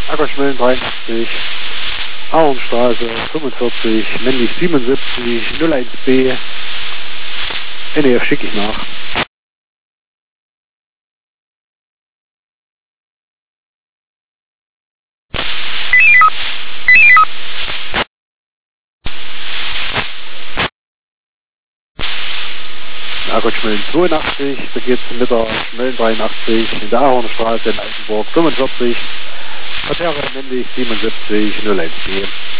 Ackerschmellen 83, Ahornstraße 45, männlich 77, 01B. NEF schicke ich nach. Ackerschmellen 82, da geht es mit der Schmellen 83, in der Ahornstraße in Altenburg 45, Verteere männlich 77, 01B.